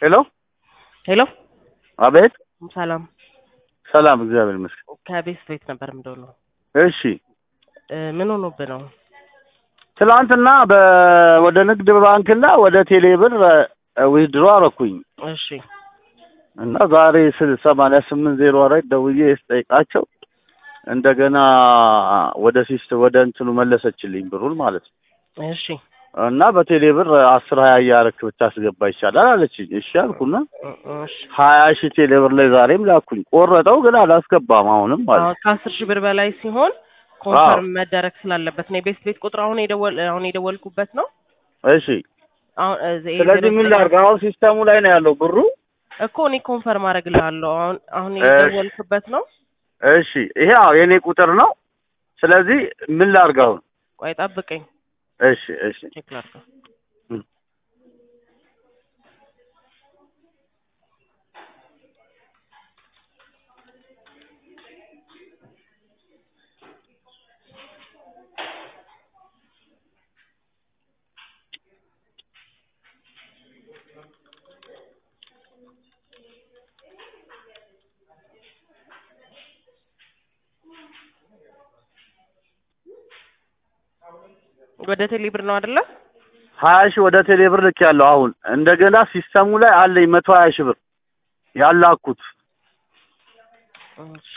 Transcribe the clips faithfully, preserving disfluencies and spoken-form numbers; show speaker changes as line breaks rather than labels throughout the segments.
ሄሎ
ሄሎ
አቤት
ሰላም
ሰላም እግዚአብሔር ይመስገን
ከቤት ቤት ነበር ምደውለው
እሺ
ምን ሆኖብህ ነው
ትላንትና በ ወደ ንግድ ባንክና ወደ ቴሌብር ዊዝድሮ አረኩኝ
እሺ
እና ዛሬ ሰማንያ ስምንት ዜሮ አራት ደውዬ ስጠይቃቸው እንደገና ወደ ሲስተም ወደ እንትኑ መለሰችልኝ ብሩን ማለት ነው
እሺ
እና በቴሌብር አስር ሃያ ያረክ ብታስገባ ይቻላል አለችኝ እሺ አልኩና
እሺ
ሃያ ሺህ ቴሌብር ላይ ዛሬም ላኩኝ ቆረጠው ግን አላስገባም አሁንም ማለት
ከአስር ሺህ ብር በላይ ሲሆን ኮንፈርም መደረግ ስላለበት ነው የቤት ቤት ቁጥር አሁን የደወል አሁን የደወልኩበት ነው
እሺ ስለዚህ ምን ላድርግ አሁን ሲስተሙ ላይ ነው ያለው ብሩ
እኮ እኔ ኮንፈርም አደርግልሃለሁ አሁን አሁን የደወልኩበት ነው
እሺ ይሄ አዎ የኔ ቁጥር ነው ስለዚህ ምን ላድርግ አሁን
ቆይ ጠብቀኝ
እሺ እሺ
ቼክ ላድርግ ወደ ቴሌብር ነው አይደለ
ሃያ ሺህ ወደ ቴሌብር ልክ ያለው አሁን እንደገና ሲስተሙ ላይ አለኝ መቶ ሃያ ሺህ ብር ያላኩት
እሺ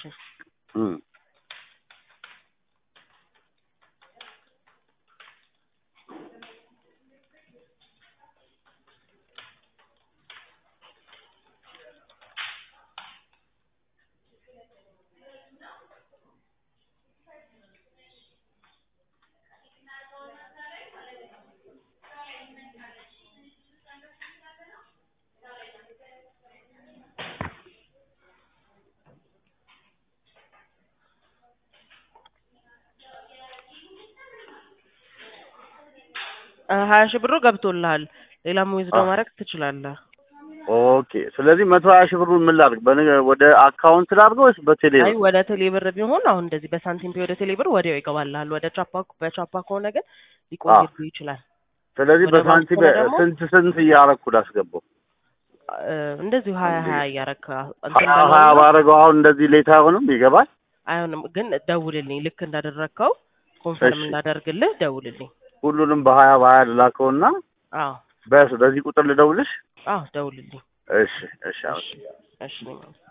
ሃያ ሺህ ብሩ ገብቶልሃል ሌላም ዊዝድሮ ማድረግ ትችላለህ
ኦኬ ስለዚህ መቶ ሃያ ሺህ ብሩን ምን ላድርግ ወደ አካውንት ላድርገው ወይስ በቴሌብር
አይ ወደ ቴሌብር ቢሆን አሁን እንደዚህ በሳንቲም ቢሆን ወደ ቴሌብር ወዲያው ይገባልሃል ወደ ቻፓ በቻፓ ከሆነ ግን ሊቆይብህ ይችላል
ስለዚህ በሳንቲም ስንት ስንት እያረኩ ላስገባው
እንደዚህ ሃያ ሃያ እያረካ
ሃያ ባረገው አሁን እንደዚህ ሌት አይሆንም ይገባል
አይሆንም ግን ደውልልኝ ልክ እንዳደረከው ኮንፈርም እንዳደርግልህ ደውልልኝ
ሁሉንም በሃያ በሃያ ላከውና
አዎ
በስ በዚህ ቁጥር ልደውልሽ
አዎ ደውልልኝ
እሺ እሺ
እሺ